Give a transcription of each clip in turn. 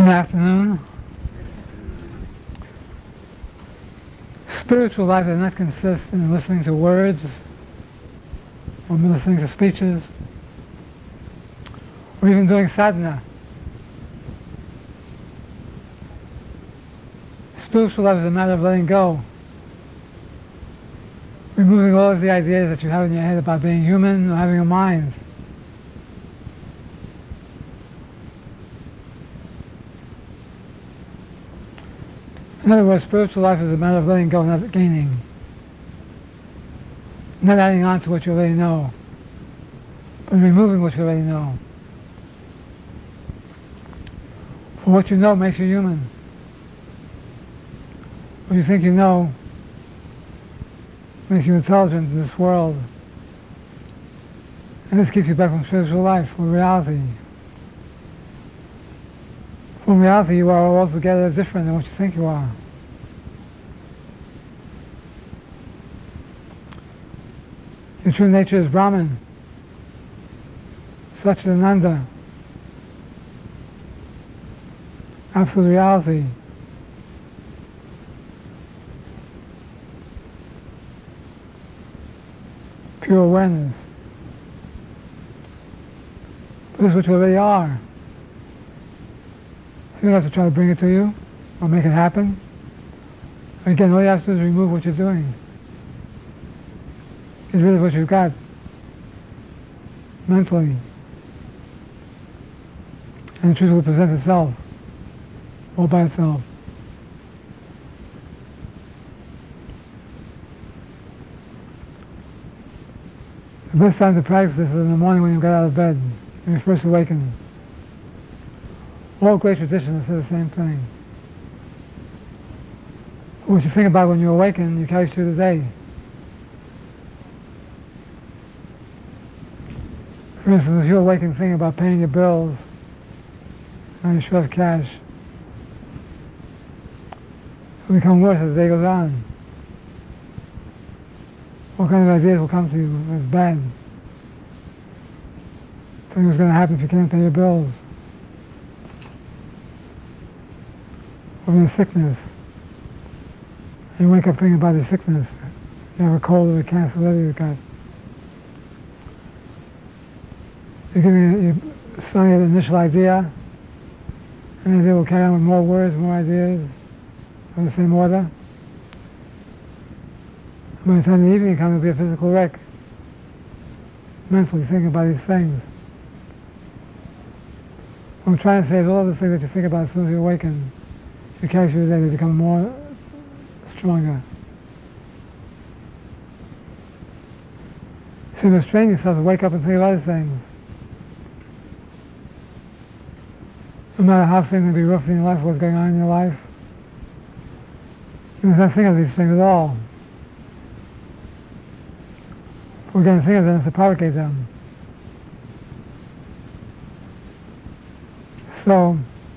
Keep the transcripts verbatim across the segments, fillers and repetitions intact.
Good afternoon. Spiritual life does not consist in listening to words or listening to speeches or even doing sadhana. Spiritual life is a matter of letting go, removing all of the ideas that you have in your head about being human or having a mind. In other words, spiritual life is a matter of letting go, not gaining. Not adding on to what you already know, but removing what you already know. For what you know makes you human. What you think you know makes you intelligent in this world. And this keeps you back from spiritual life, from reality. From reality, you are altogether different than what you think you are. Your true nature is Brahman, Satchidananda, absolute reality. Pure awareness. This is what you already are. You don't have to try to bring it to you or make it happen. Again, all you have to do is remove what you're doing. Get rid of what you've got mentally. And the truth will present itself all by itself. The best time to practice this is in the morning when you get out of bed, when you first awaken. All great traditions say the same thing. What you think about when you awaken, you carry through the day. For instance, if you awaken thinking about paying your bills, and you're short of cash, it will become worse as the day goes on. What kind of ideas will come to you as bad? Something was going to happen if you can't pay your bills. Or your sickness. And you wake up thinking about the sickness. You have a cold or a cancer, whatever you've got. You're giving you're starting an initial idea, and the idea will carry on with more words, more ideas, of the same order. And by the time the evening comes, it'll be a physical wreck. Mentally thinking about these things. What I'm trying to say is all of the things that you think about as soon as you awaken, you carry through the day, they become more stronger. So you must train yourself to wake up and think of other things. No matter how things may be rough in your life, what's going on in your life, you must not think of these things at all. If we're going to think of them, it's to propagate them. So,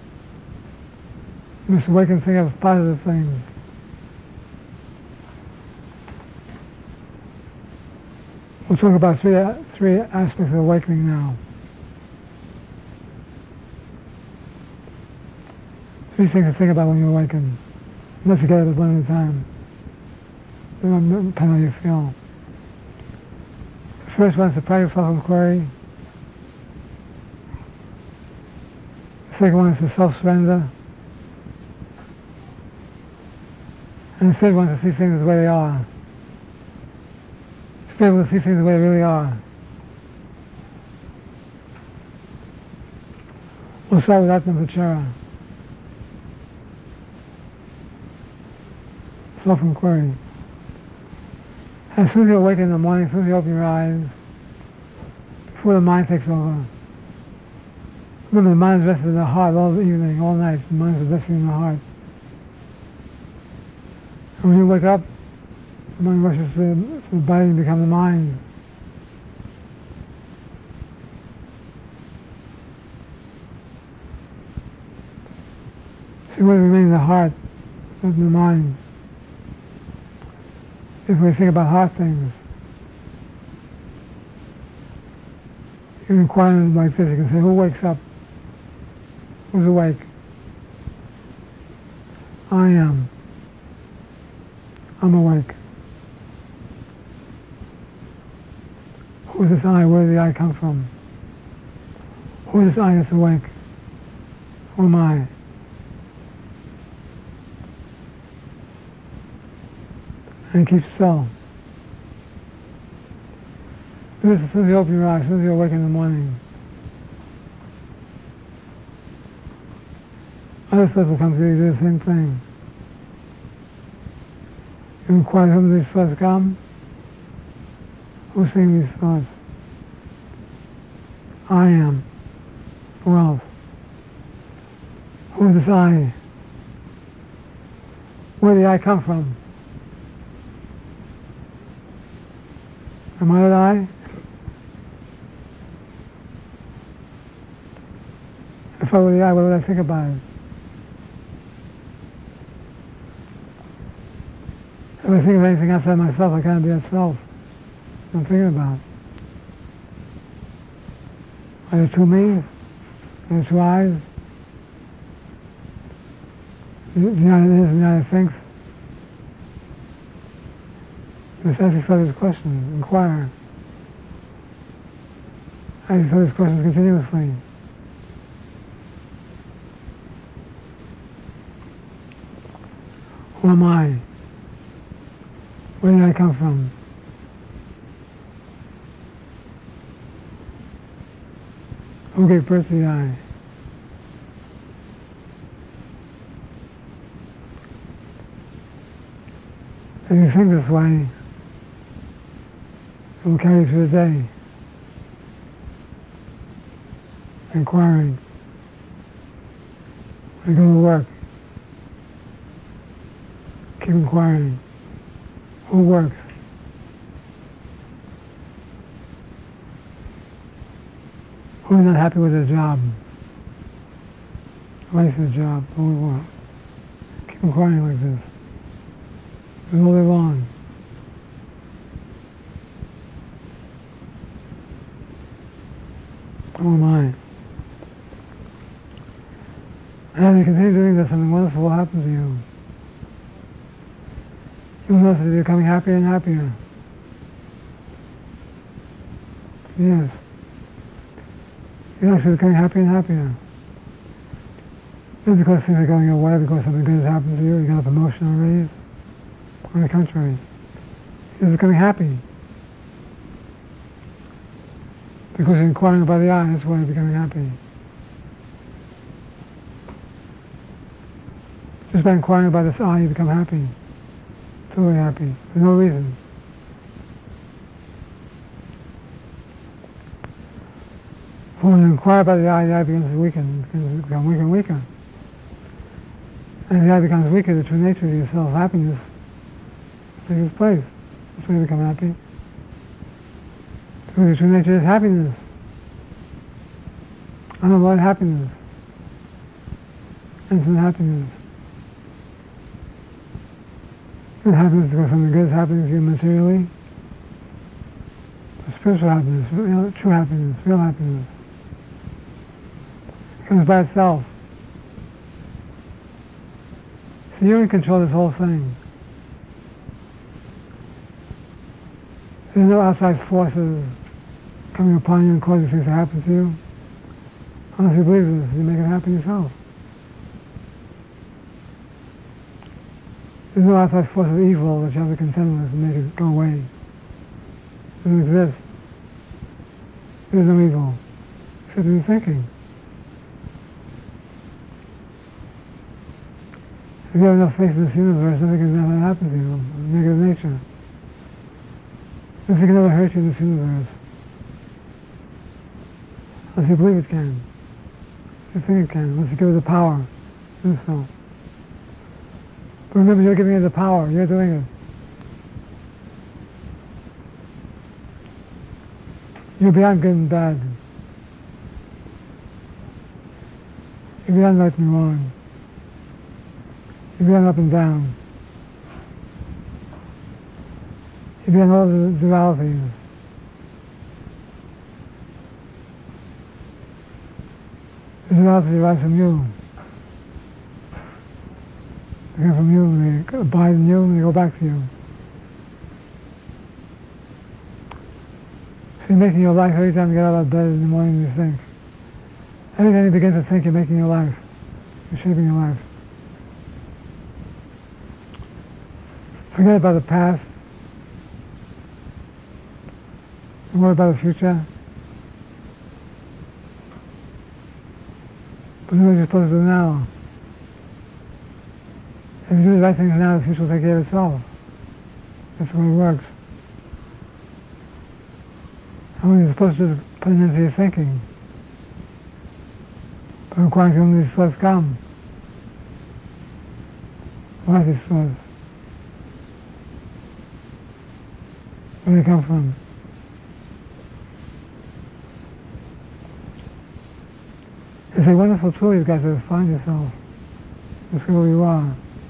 you must awaken and think of positive things. We'll talk about three, three aspects of awakening now. Three things to think about when you awaken. Let's get it one at a time. Depending on how you feel. The first one is to practice self-inquiry. The second one is to self-surrender. And the third one is to see things the way they are. To be able to see things the way they really are. We'll start with Atma-vichara. Self-inquiry. As soon as you awaken in the morning, as soon as you open your eyes, before the mind takes over. Remember, the mind is resting in the heart all the evening, all night. The mind is resting in the heart. And when you wake up, the mind rushes to, to the body and becomes the mind. So you want to remain in the heart, not in the mind. If we think about heart things, you can inquire like this, you can say, who wakes up? Who's awake? I am. I'm awake. Who is this I? Where did the I come from? Who is this I that's awake? Who am I? And keep still. Do this as soon as you open your eyes, as soon as you awake in the morning. Other thoughts will come to you, you do the same thing. You inquire whom these thoughts come. Who's saying these thoughts? I am. Who else? Who is this I? Where did I come from? Am I that I? If I were the I, what would I think about it? If I think of anything outside myself, I can't be that self I'm thinking about. Are there two me's? Are there two I's? The United is, the United thinks. Just ask yourself these questions, inquire. Ask yourself these questions continuously. Who am I? Where did I come from? Who gave birth to the I? If you think this way, it will carry you through the day. Inquiring. When you go to work, keep inquiring. Who works? Who is not happy with their job? Who likes their job? Who would want? Keep inquiring like this. And all day long. Who am I? And as you continue doing this, something wonderful will happen to you. You'll notice that you're becoming happier and happier. Yes. You're actually becoming happier and happier. Not because things are going your way, because something good has happened to you, you got a promotion or a raise. On the contrary, you're becoming happy. Because you're inquiring about the I, that's why you're becoming happy. Just by inquiring about this I, you become happy. Totally happy, for no reason. So when you inquire about the I, the I begins to weaken, it begins to become weaker and weaker. And the I becomes weaker, the true nature of yourself, happiness, takes its place. That's when you become happy. Because the true nature is happiness. Unalloyed happiness. Infinite happiness. Good happiness because something good is happening to you materially. But spiritual happiness, real, true happiness, real happiness. It comes by itself. So you're in control of this whole thing. There's no outside forces coming upon you and causing things to happen to you. Unless you believe this, you make it happen yourself. There's no outside force of evil that you have to contend with and make it go away. It doesn't exist. There's no evil, except in thinking. If you have enough faith in this universe, nothing can never happen to you. Negative nature. Nothing can ever hurt you in this universe. Unless you believe it can. You think it can. Unless you give it the power to do so. But remember, you're giving it the power. You're doing it. You're beyond good and bad. You're beyond right and wrong. You're beyond up and down. You're beyond all the dualities. The duality arises from you. They come from you, they abide in you, and they go back to you. So you're making your life every time you get out of bed in the morning you think. Every time you begin to think, you're making your life. You're shaping your life. Forget about the past. Don't worry about the future. But do what you're supposed to do now. If you do the right things now, the future will take care of itself. That's the way it works. And what you're supposed to do is put an end to your thinking. By requiring some of these thoughts come. Why are these thoughts? Where do they come from? It's a wonderful tool you've got to find yourself. Just who you are.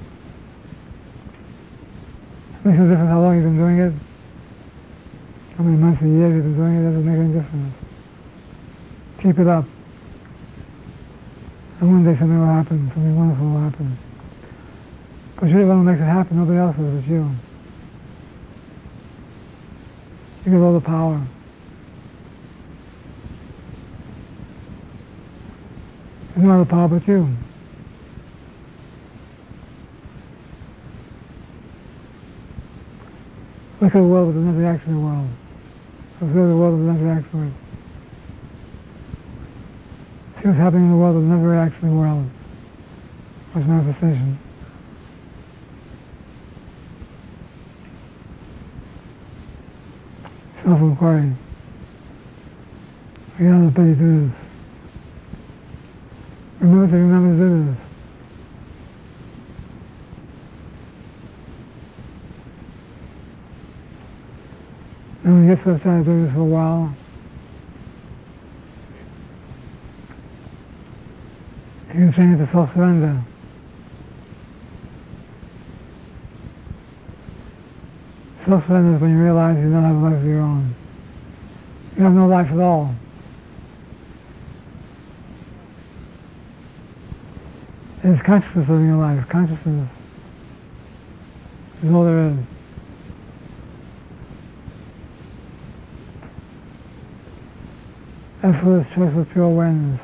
It makes no difference how long you've been doing it. How many months or years you've been doing it, it doesn't make any difference. Keep it up. And one day something will happen, something wonderful will happen. But you're the one who makes it happen, nobody else does, it's you. You get all the power. There's no other power but you. Look at the world with another reaction to the world. Observe the world with another reaction to it. See what's happening in the world with another reaction to the world. What's manifestation? Self-inquiry. I get out of bed to do this. Remember to remember to do this. And when you get to try to do this for a while, you can train it to self-surrender. Self-surrender is when you realize you don't have a life of your own. You have no life at all. It's consciousness living your life. Consciousness is all there is. Absolute choice of pure awareness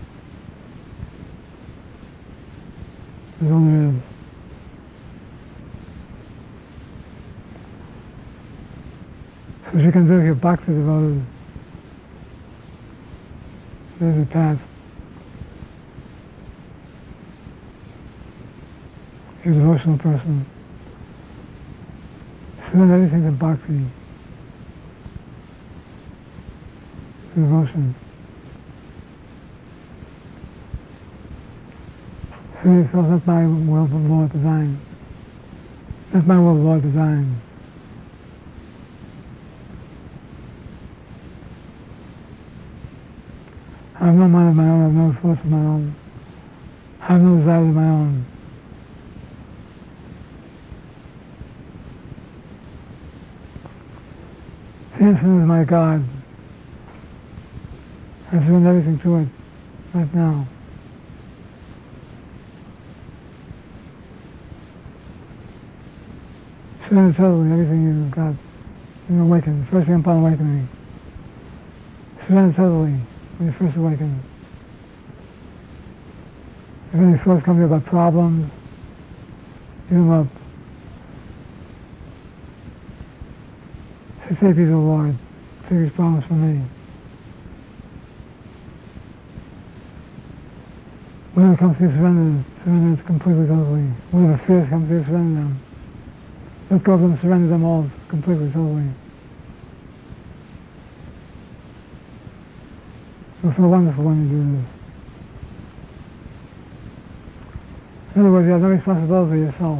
is all there is. So what you can do if your box is devoted, there's your path. You're a devotional person. Surrender everything to bhakti. Devotion. Say to yourself, not my will but Lord design. Not my will, Lord design. I have no mind of my own, I have no thoughts of my own. I have no desires of my own. The infinite is my God. I surrender everything to it right now. Surrender totally everything you've got. You awaken, first thing upon awakening. Surrender totally when you first awaken. If any thoughts come to you about problems, give them up. Say, take these, O Lord. Take these problems from me. Whatever comes to you, surrender, surrender it completely, totally. Whatever fears come to you, surrender them. Let go of them, surrender them all completely, totally. You'll feel wonderful when you do this. In other words, you have no responsibility for yourself.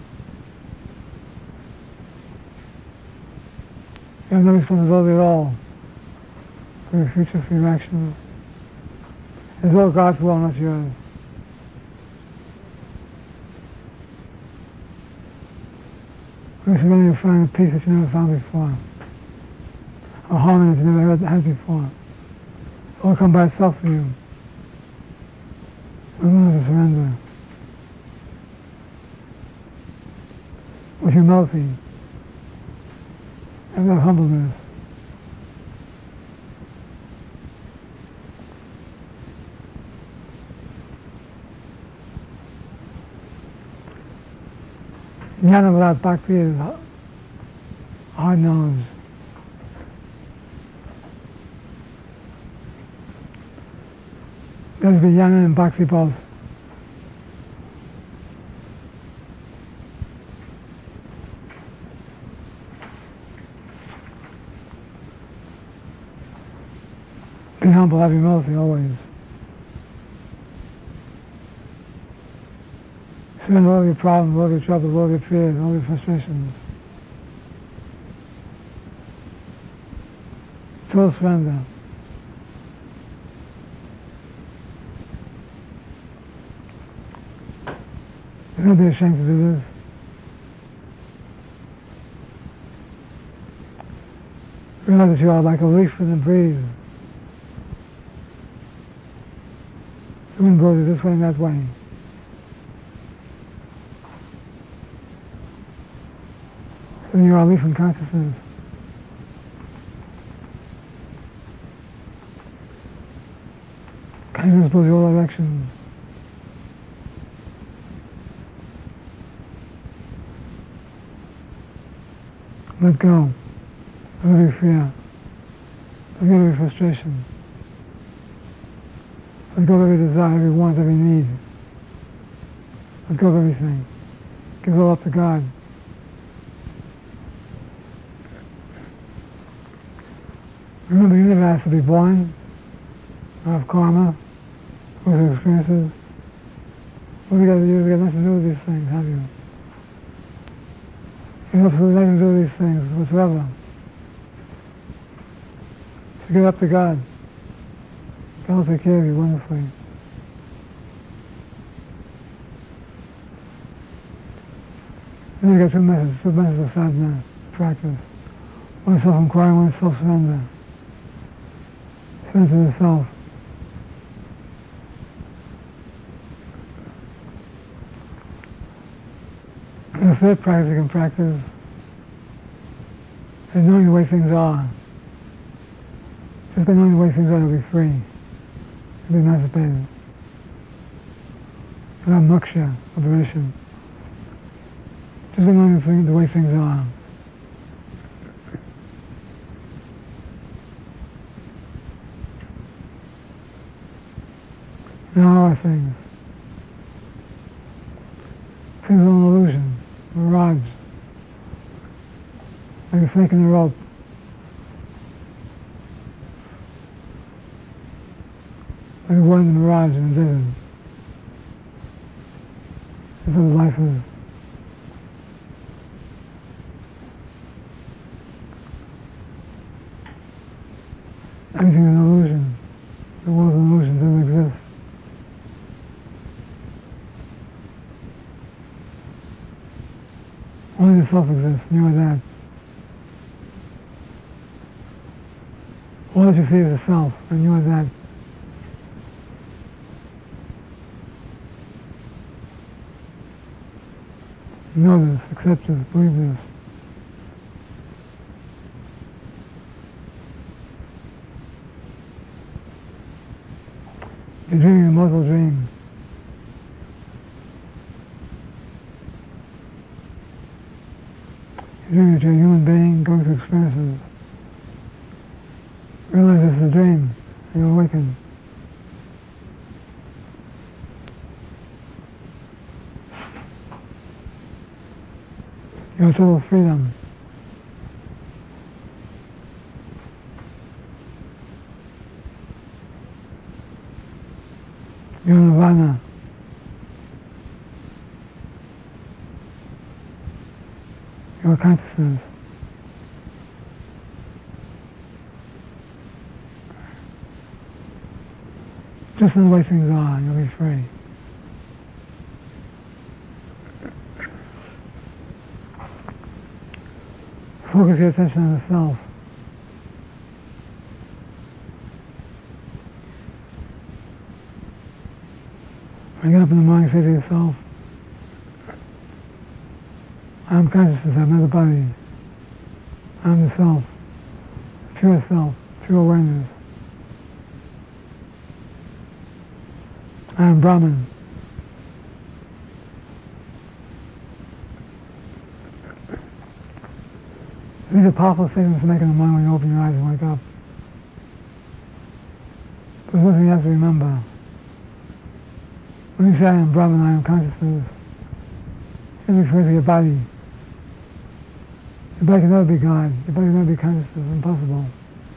You have no responsibility at all for your future, for your actions. It's all God's will, not yours. When you surrender, you'll find a peace that you never found before. A harmony that you never had before. It will come by itself for you. You don't have to surrender. with humility and with humbleness. Jnana without bhakti is hard knowledge. There's be jnana and bhakti both. Be humble, have humility always. Surrender all your problems, all your troubles, all your fears, all your frustrations. Total surrender. Don't be ashamed to do this. Realize that you are like a leaf in the breeze. The wind blows you this way and that way. So you are a leaf in consciousness. Kindness blows you all directions. Let go of every fear, let go of every frustration, let go of every desire, every want, every need. Let go of everything. Give it all up to God. Remember, you never asked to be born, or have karma, or have experiences. What have you got to do? You've got nothing to do with these things, have you? You have absolutely nothing to do with these things whatsoever. So give it up to God. God will take care of you wonderfully. Then you got two methods, two methods of sadhana practice. One is self-inquiry, one is self-surrender. Surrender to the self. And the third practice you can practice is knowing the way things are. Just by knowing the way things are, you'll be free. You'll be emancipated. Without moksha, liberation. Just by knowing the, thing, the way things are. There are things. Things are an illusion, a mirage. Like a snake in a rope. Like a one in the mirage in the desert. That's what life is. Everything is an illusion. The world is an illusion, it doesn't exist. Only the self exists, and you are that. All that you see is the self, and you are that. Know this, accept this, believe this. You're dreaming a mortal dream. You're dreaming that you're a human being going through experiences. Realize this is a dream, and you awaken. You have total freedom. You're nirvana. Your consciousness. Just in the way things are, you'll be free. Focus your attention on the self. When you get up in the morning, say to yourself, I am consciousness, I am not the body. I am the self, pure self, pure awareness. I am Brahman. These are powerful statements to make in the morning when you open your eyes and wake up. But one thing you have to remember, when you say I am Brahman, I am consciousness, you're referring to your body. Your body can never be God. Your body can never be consciousness. It's impossible.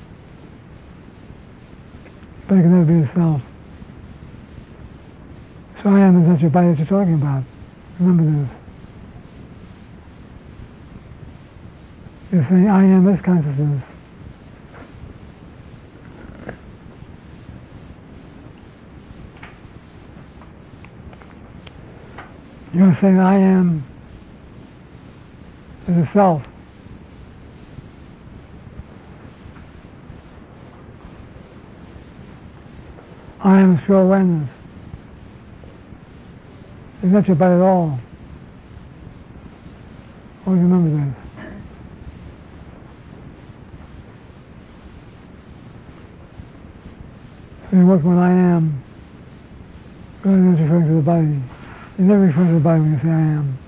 Your body can never be the self. So I am is not your body that you're talking about. Remember this. You're saying I am is consciousness. You're saying I am is a self. I am is pure awareness. It's not your body at all. Always remember this. So you're working with I am, really not referring to the body. You never refer to the body when you say I am.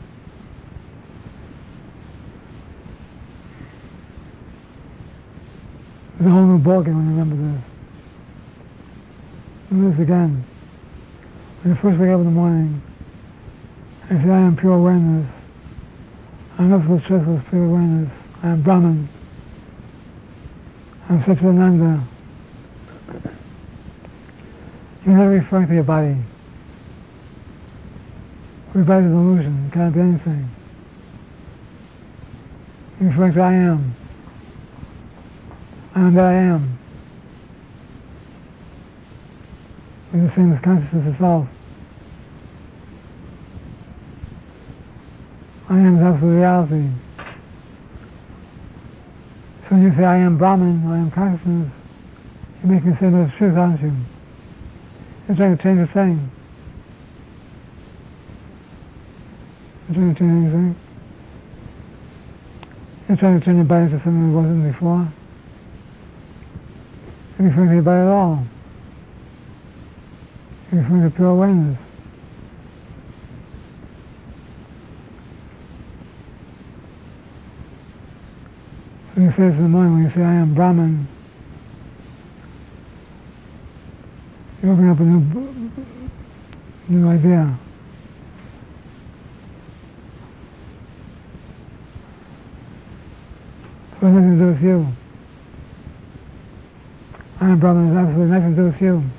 There's a whole new ballgame when you remember this. Remember this again. When you first wake up in the morning, and say I am pure awareness, I am absolute truthfulness, pure awareness, I am Brahman, I am Satchidananda. You're never referring to your body. Your body is an illusion, it cannot be anything. You're referring to I am. I am that I am. It's the same as consciousness itself. I am is absolute reality. So when you say I am Brahman, I am consciousness, you're making a statement of truth, aren't you? You're trying to change a thing. You're trying to change anything. You're trying to turn your body into something it wasn't before. You're referring to your body at all. You're referring to pure awareness. So you say this in the morning when you say I am Brahman, you open up a new, new idea. It has nothing to do with you. I am Brahman has absolutely nothing to do with you.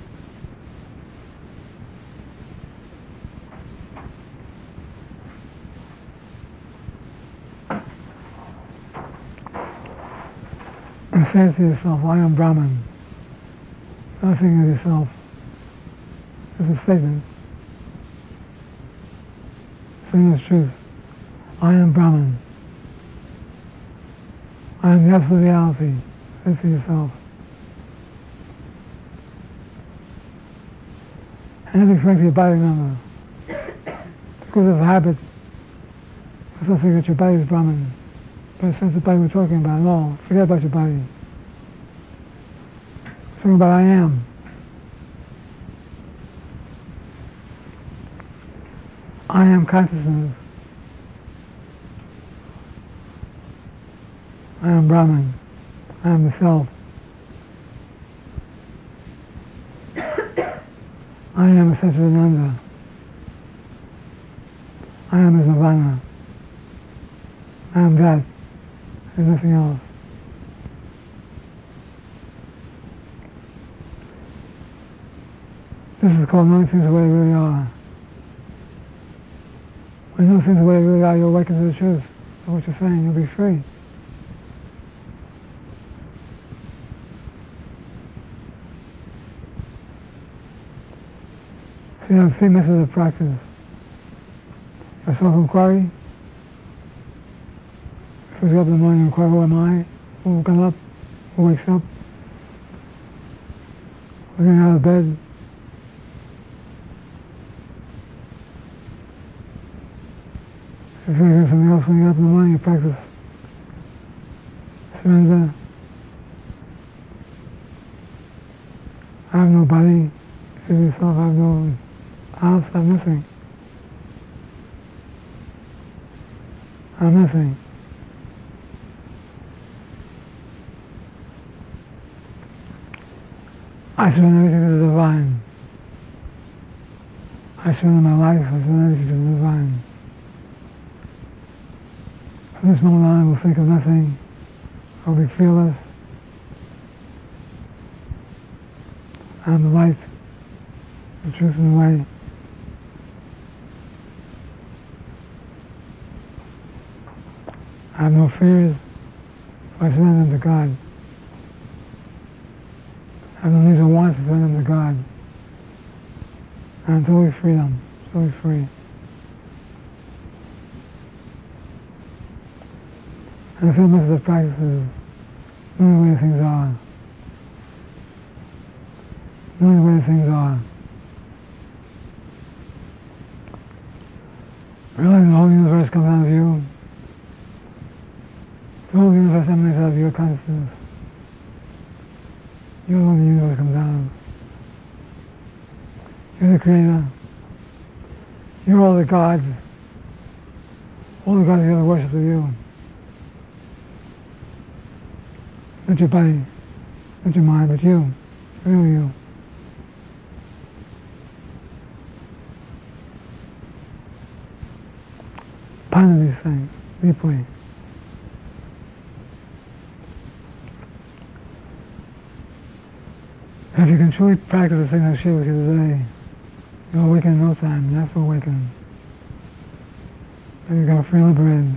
And say to yourself, I am Brahman. Not thinking of yourself. It's a statement. Saying the truth. I am Brahman. I am the absolute reality. Say to yourself. And then referring to your body, remember. Because of habit, it's not saying that your body is Brahman. But it's not the body we're talking about at all. Forget about your body. It's talking about I am. I am consciousness. I am Brahman. I am the self. I am Satchidananda. I am is Nirvana. I am that. There's nothing else. This is called knowing things the way they really are. When you know things the way they really are, you'll awaken to the truth of what you're saying. You'll be free. So you have three methods of practice. Your self-inquiry. First you up in the morning and inquire, who am I? Who got up? Who wakes up? Who's getting out of bed? If you feel something else when you get up in the morning, you practice surrender. I have no body. See yourself, I have no house, I have nothing. I have nothing. I surrender everything to the divine. I surrender my life, I surrender everything to the divine. From this moment on, I will think of nothing. I will be fearless. I am the light, the truth and the way. I have no fears, so I surrender them to God. I have no needs or wants to surrender them to God. I am totally freedom, totally free. And so much of the practice is knowing the way things are. Knowing the way things are. Realizing the whole universe comes out of you. The whole universe emanates out of your consciousness. You're the one the universe comes out of. You're the creator. You're all the gods. All the gods here worship of you. Not your body, not your mind, but you. Real you. Ponder these things deeply. If you can truly practice the thing I share with you today, you'll awaken in no time. You have to awaken. And you got free and liberated.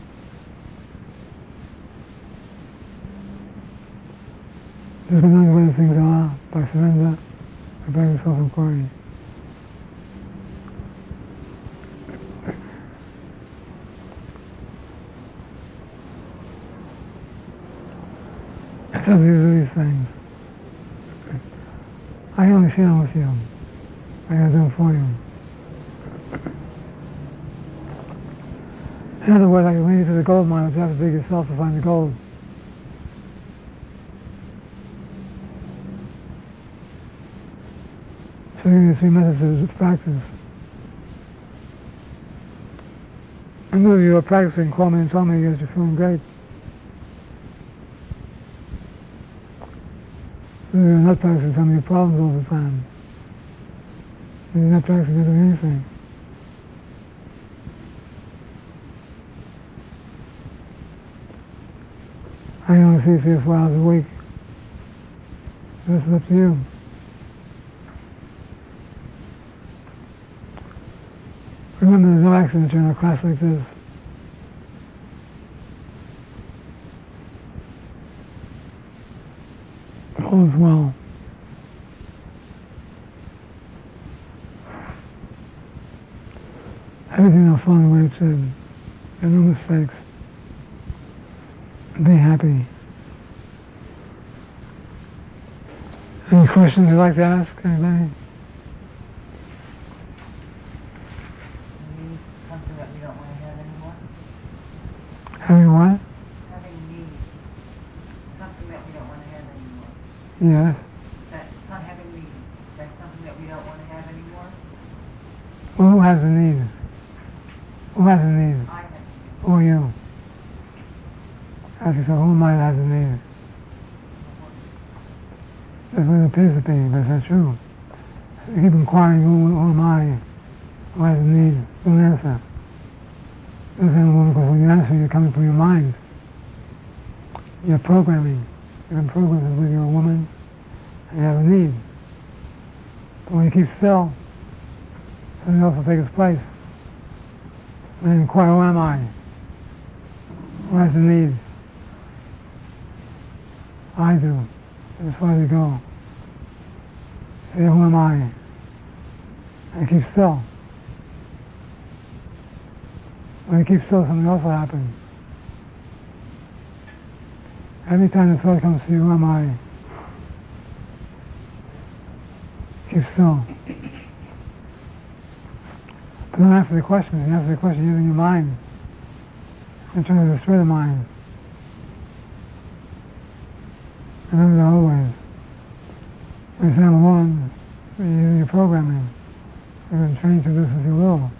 Just by knowing the way the things are, by surrender, by practice self-inquiry. It's up to you to do these things. I can only share them with you. I gotta do them for you. In other words, I can lead you to the gold mine, but you have to dig yourself to find the gold. So I give you three methods of practice. And if you are practicing, call me and tell me that you're feeling great. If you're not practicing, tell me your problems all the time. If you're not practicing, you're not doing anything. I can only see three or four hours a week. This is up to you. Remember, there's no accident you're in a class like this. All is well. Everything will fall in the way it should. There are no mistakes. Be happy. Any questions you'd like to ask anybody? Something that we don't want to have anymore? Having what? Having needs. Something that we don't want to have anymore. Yes. That, not having needs. Is that something that we don't want to have anymore? Well, who has a need? Who has a need? I have a need. Who are you? Ask yourself, who am I that has a need? That's what it appears to be, but it's not true. You keep inquiring, who, who am I? Who has a need? Don't answer. Don't answer because when you answer, you're coming from your mind. You're programming. You've been programmed to believe you're a woman and you have a need. But when you keep still, something else will take its place. And then inquire, who am I? Who has a need? I do. As far as you go. Say, who am I? And keep still. When you keep still, something else will happen. Every time the thought comes to you, who am I? Keep still. But don't answer the question. If you answer the question using your mind, and trying to destroy the mind. Remember that always. When you say I'm alone, you're using your programming. You've been trained to do this with your will.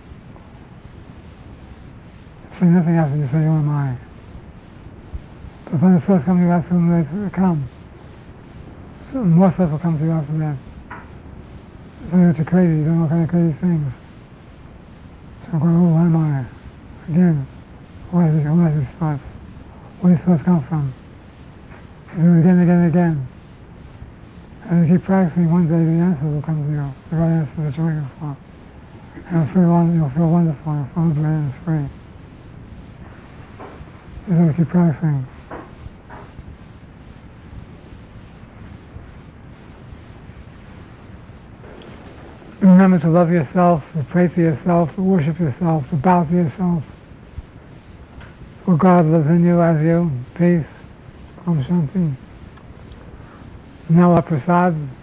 Say nothing after you say, who am I? But when the thoughts come to you after them, they come. So more stuff will come to you after that. Something that you're crazy, you don't know what kind of crazy things. So I'm going, oh, who am I? Again, who are these, who are these thoughts? Where do these thoughts come from? You do it again and again and again. And you keep practicing, one day the answer will come to you, the right answer that you're looking for. And you'll feel, you'll feel wonderful, you'll feel liberated and free. You just have to keep practicing. Remember to love yourself, to pray to yourself, to worship yourself, to bow to yourself. For God lives in you as you. Peace. Om Shanti. Now our prasad.